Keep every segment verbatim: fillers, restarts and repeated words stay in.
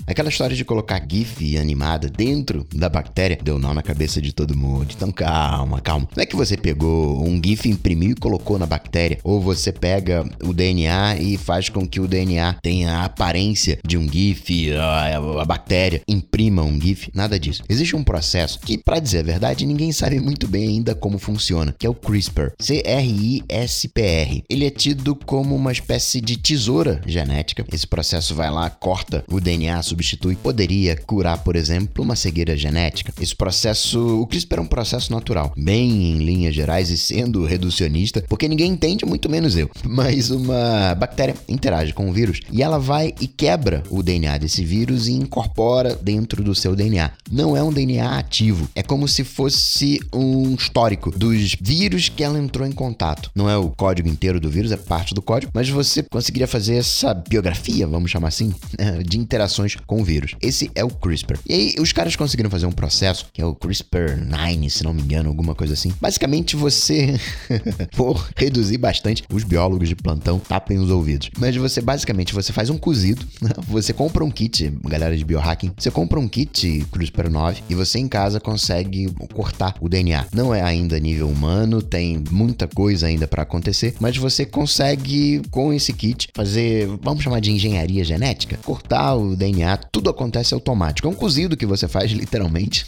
Aquela história de colocar GIF animada dentro da bactéria deu nó na cabeça de todo mundo. Então calma, calma. Não é que você pegou um GIF, imprimiu e colocou na bactéria, ou você pega o D N A e faz com que o D N A tenha a aparência de um GIF, a, a bactéria imprima um GIF, nada disso. Existe um processo que, pra dizer a verdade, ninguém sabe muito bem ainda como funciona, que é o CRISPR, C R I S P R. Ele é tido como uma espécie de tesoura genética. Esse processo vai lá, corta o D N A, substitui, poderia curar, por exemplo, uma cegueira genética. Esse processo, o CRISPR é um processo natural, bem em linhas gerais e sendo reducionista, porque ninguém entende, muito menos eu. Mas uma bactéria interage com o vírus e ela vai e quebra o D N A desse vírus e incorpora dentro do seu D N A. Não é um D N A ativo, é como se fosse um histórico dos vírus que ela entrou em contato. Não é o código inteiro do vírus, é parte do código, mas você conseguiria fazer essa biografia, vamos chamar assim, de interações com o vírus. Esse é o CRISPR. E aí os caras conseguiram fazer um processo, que é o CRISPR nove, se não me engano, alguma coisa assim. Basicamente você, vou reduzir bastante, os biólogos de plantão tapem os ouvidos, mas você basicamente você faz um cozido, você compra um kit, galera de biohacking, você compra um kit CRISPR nove e você em casa consegue cortar o D N A. Não é ainda nível humano, tem muita coisa ainda para acontecer, mas você consegue com esse kit fazer, vamos chamar de engenharia genética, cortar o D N A, tudo acontece automático. É um cozido que você faz literalmente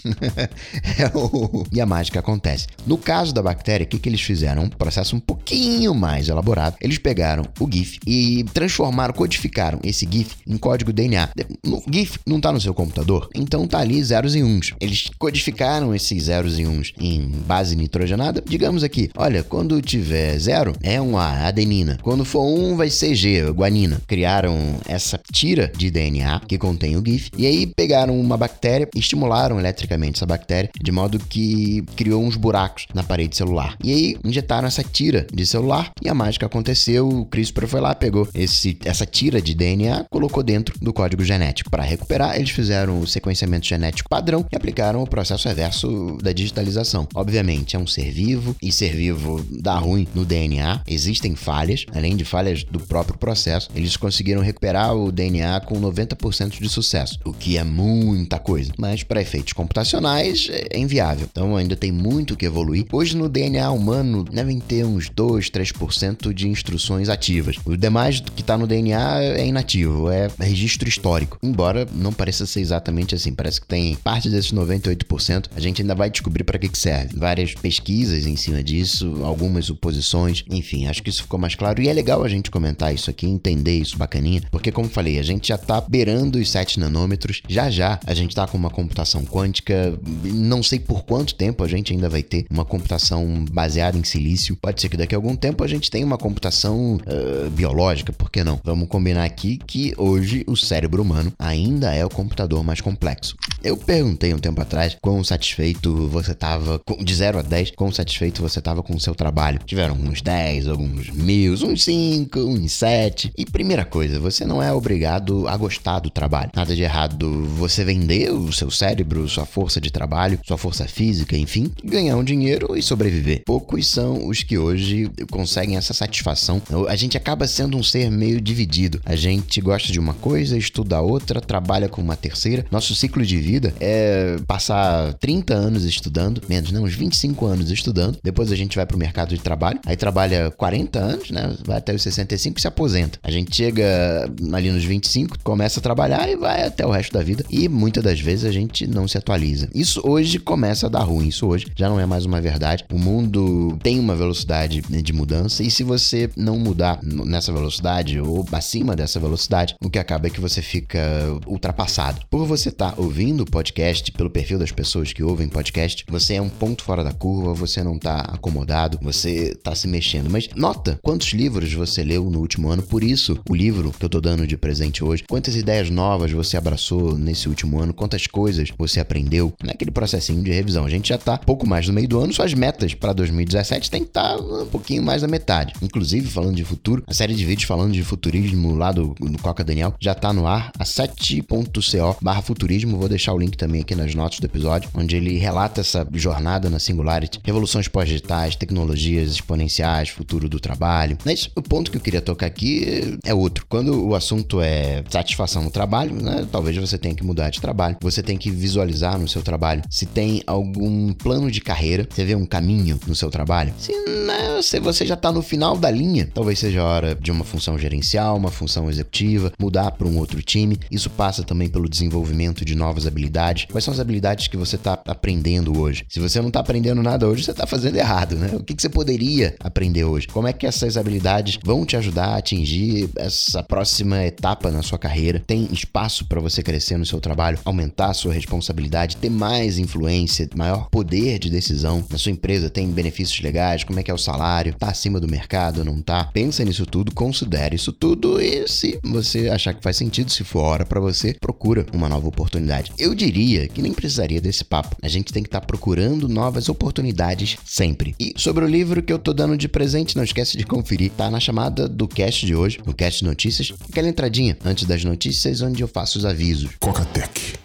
é o... e a mágica acontece. No caso da bactéria, o que, que eles fizeram? Um processo um pouquinho mais elaborado. Eles pegaram o GIF e transformaram, codificaram esse GIF em código D N A. O GIF não tá no seu computador, então tá ali zeros e uns. Eles codificaram esses zeros e uns em base nitrogenada. Digamos aqui, olha, quando tiver zero, é uma adenina. Quando for um, vai ser G, guanina. Criaram essa tira de D N A que contém o GIF e aí pegaram uma bactéria e estimularam eletricamente essa bactéria de modo que criou uns buracos na parede celular. E aí injetaram essa tira de celular e a mágica aconteceu. O CRISPR foi lá, pegou esse, essa tira de D N A, colocou dentro do código genético. Para recuperar, eles fizeram o sequenciamento genético padrão e aplicaram o processo reverso da digitalização. Obviamente, é um ser vivo e ser vivo dá ruim no D N A. Existem falhas, além de falhas do próprio processo. Eles conseguiram recuperar o D N A com noventa por cento de sucesso, o que é muita coisa. Mas para efeitos computacionais é inviável. Então ainda tem muito que evoluir. Hoje no D N A humano devem ter uns dois, três por cento de instruções ativas. O demais que está no D N A é inativo, é registro histórico. Embora não pareça ser exatamente assim. Parece que tem parte desses noventa e oito por cento. A gente ainda vai descobrir para que que serve. Várias pesquisas em cima disso, algumas suposições. Enfim, acho que isso ficou mais claro. E é legal a gente comentar isso aqui, entender isso bacaninha. Porque, como falei, a gente já tá beirando os sete nanômetros. Já já a gente tá com uma computação quântica. Não sei por quanto tempo a gente ainda vai ter uma computação baseada em silício. Pode ser que daqui a algum tempo a gente tenha uma computação uh, biológica, por que não? Vamos combinar aqui que hoje o cérebro humano ainda é o computador mais complexo. Eu perguntei um tempo atrás quão satisfeito você tava, de zero a dez, quão satisfeito você tava com o seu trabalho. Tiveram uns dez, alguns mil, uns cinco, uns sete. E primeira coisa, você não é obrigado a gostar do trabalho. Nada de errado você vender o seu cérebro, sua força de trabalho, sua força física, enfim, ganhar um dinheiro e sobreviver. Poucos são os que hoje conseguem essa satisfação. A gente acaba sendo um ser meio dividido. A gente gosta de uma coisa, estuda a outra, trabalha com uma terceira. Nosso ciclo de vida é passar trinta anos estudando, menos, né? Uns vinte e cinco anos estudando. Depois a gente vai pro mercado de trabalho. Aí trabalha quarenta anos, né? Vai até os sessenta e cinco e se aposenta. A gente chega ali nos vinte e cinco, começa a trabalhar e vai até o resto da vida. E muitas das vezes a gente não se atualiza. Isso hoje começa a dar ruim. Isso hoje já não é mais uma verdade. O mundo tem uma velocidade de mudança e se você não mudar nessa velocidade ou acima dessa velocidade, o que acaba é que você fica ultrapassado. Por você estar tá ouvindo o podcast, pelo perfil das pessoas que ouvem podcast, você é um ponto fora da curva, você não tá acomodado, você tá se mexendo. Mas nota quantos livros você leu no último ano, por isso o livro que eu tô dando de presente hoje, quantas ideias novas você abraçou nesse último ano, quantas coisas você aprendeu naquele processinho de revisão. A gente já tá pouco mais no meio do ano, suas metas para dois mil e dezessete tem que estar tá um pouquinho mais da metade. Inclusive, falando de futuro, a série de vídeos falando de futurismo lá do, do Coca Daniel já tá no ar, a sete ponto co barra futurismo. Vou deixar o link também aqui nas notas do episódio, onde ele relata essa jornada na Singularity, revoluções pós-digitais, tecnologias exponenciais, futuro do trabalho. Mas o ponto que eu queria tocar aqui é outro. Quando o assunto é satisfação no trabalho, trabalho, né? Talvez você tenha que mudar de trabalho. Você tem que visualizar no seu trabalho se tem algum plano de carreira. Você vê um caminho no seu trabalho? Se, né, se você já tá no final da linha, talvez seja a hora de uma função gerencial, uma função executiva, mudar para um outro time. Isso passa também pelo desenvolvimento de novas habilidades. Quais são as habilidades que você tá aprendendo hoje? Se você não tá aprendendo nada hoje, você tá fazendo errado, né? O que, que você poderia aprender hoje? Como é que essas habilidades vão te ajudar a atingir essa próxima etapa na sua carreira? Tem espaço para você crescer no seu trabalho, aumentar a sua responsabilidade, ter mais influência, maior poder de decisão na sua empresa? Tem benefícios legais? Como é que é o salário? Tá acima do mercado, não tá? Pensa nisso tudo, considere isso tudo e se você achar que faz sentido, se for hora para você, procura uma nova oportunidade. Eu diria que nem precisaria desse papo. A gente tem que estar tá procurando novas oportunidades sempre. E sobre o livro que eu tô dando de presente, não esquece de conferir, tá na chamada do cast de hoje, no cast de notícias, aquela entradinha antes das notícias onde eu faço os avisos. Cocatec.